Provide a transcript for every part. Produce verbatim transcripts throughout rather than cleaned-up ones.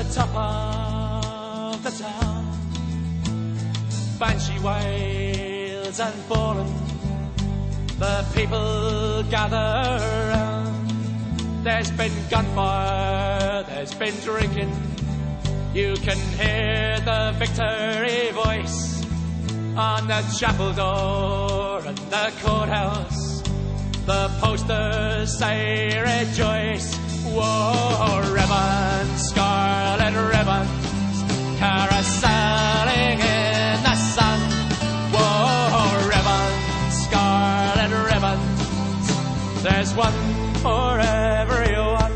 top of the town, banshee wails and fallen, the people gather round. There's been gunfire, there's been drinking, you can hear the victory voice on the chapel door and the courthouse. The posters say rejoice. Whoa, ribbons, scarlet ribbons, carouseling in the sun. Whoa, ribbons, scarlet ribbons, there's one for everyone.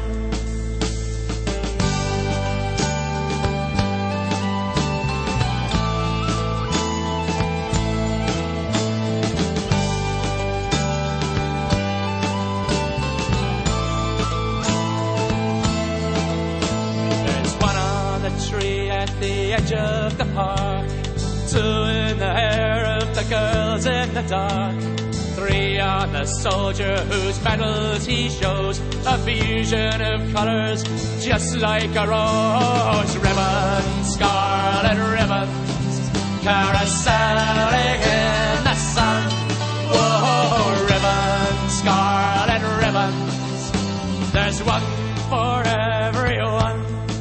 Tree at the edge of the park, two in the hair of the girls in the dark, three on the soldier whose medals he shows, a fusion of colours just like a rose. Ribbons, scarlet ribbons, carouseling in the sun. Whoa, ribbons, scarlet ribbons, there's one for everyone.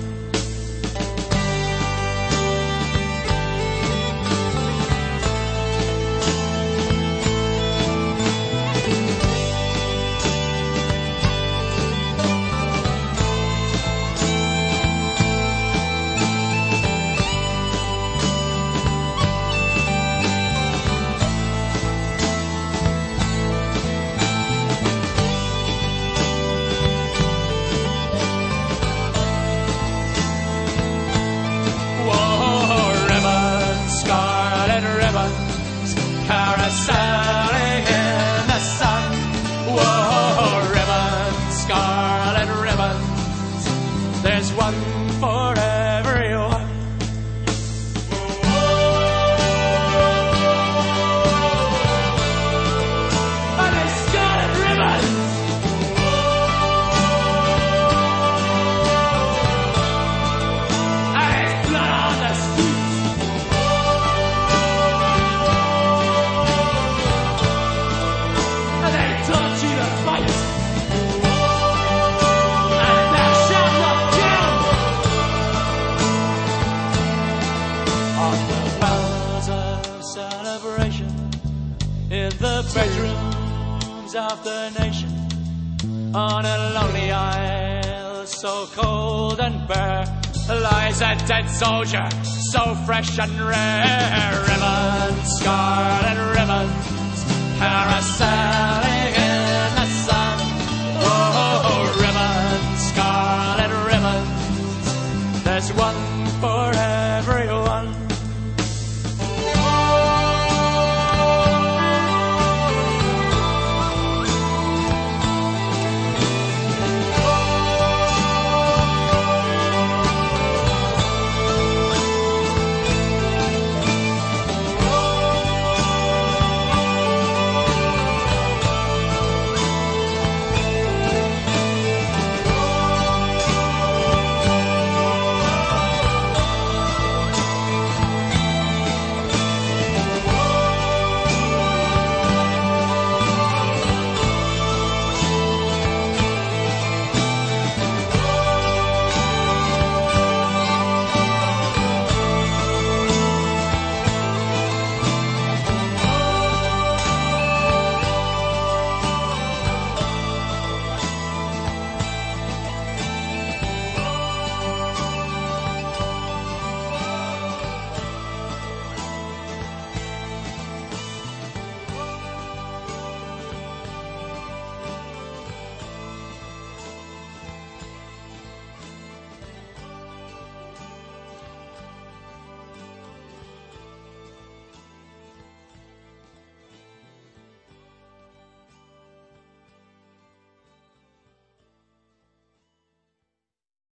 Carouseling in the sun. Whoa, ribbons, scarlet ribbons, there's one for everyone. And there's scarlet ribbons. And there's blood on the streets. In the bedrooms of the nation, on a lonely isle so cold and bare, lies a dead soldier so fresh and rare. Ribbons, scarlet ribbons,